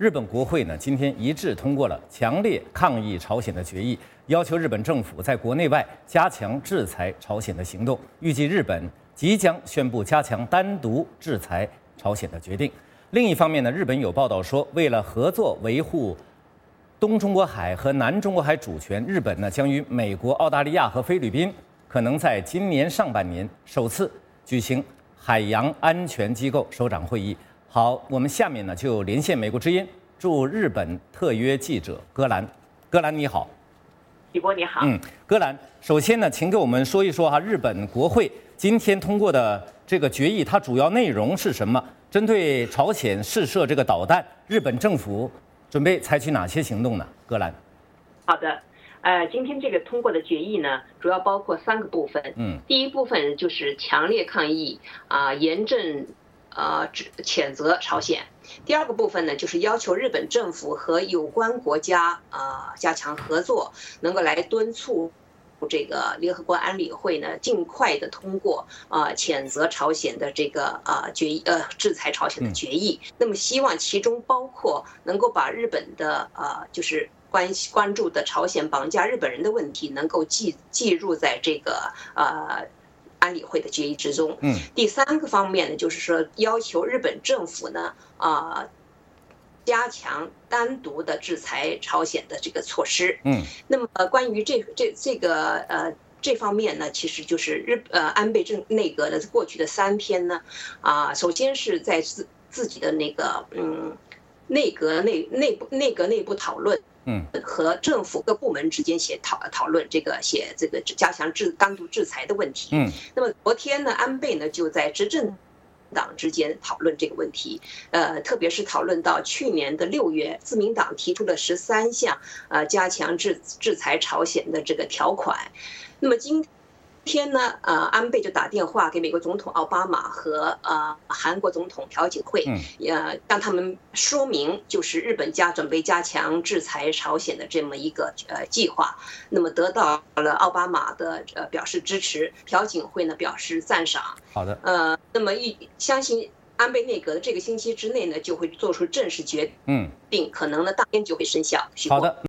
日本国会呢今天一致通过了强烈抗议朝鲜的决议，要求日本政府在国内外加强制裁朝鲜的行动。预计日本即将宣布加强单独制裁朝鲜的决定。另一方面呢，日本有报道说，为了合作维护东中国海和南中国海主权，日本呢将与美国、澳大利亚和菲律宾可能在今年上半年首次举行海洋安全机构首长会议。好，我们下面呢就连线美国之音驻日本特约记者戈兰。戈兰你好。 宇波你好。 戈兰，首先呢，请给我们说一说日本国会今天通过的这个决议，它主要内容是什么？针对朝鲜试射这个导弹，日本政府准备采取哪些行动呢？戈兰。 好的，今天这个通过的决议呢，主要包括3个部分。第一部分就是强烈抗议严正谴责朝鲜。第二个部分呢，就是要求日本政府和有关国家加强合作，能够来敦促这个联合国安理会呢尽快的通过谴责朝鲜的这个决议制裁朝鲜的决议。那么希望其中包括能够把日本的就是关注的朝鲜绑架日本人的问题能够计入在这个安理会的决议之中。第3个方面呢，就是说要求日本政府呢加强单独的制裁朝鲜的这个措施。那么关于这方面呢，其实就是安倍内阁的过去的3天呢，首先是在自己的那个内阁内部讨论。和政府各部门之间讨论这个加强单独制裁的问题。那么昨天呢，安倍呢就在执政党之间讨论这个问题，特别是讨论到去年的6月，自民党提出了13项加强制裁朝鲜的这个条款。那么今天呢，安倍就打电话给美国总统奥巴马和韩国总统朴槿惠，让他们说明就是日本准备加强制裁朝鲜的这么一个计划。那么得到了奥巴马的表示支持，朴槿惠呢表示赞赏。 好的。 那么相信安倍内阁的这个星期之内呢，就会做出正式决定，可能呢当天就会生效。 好的。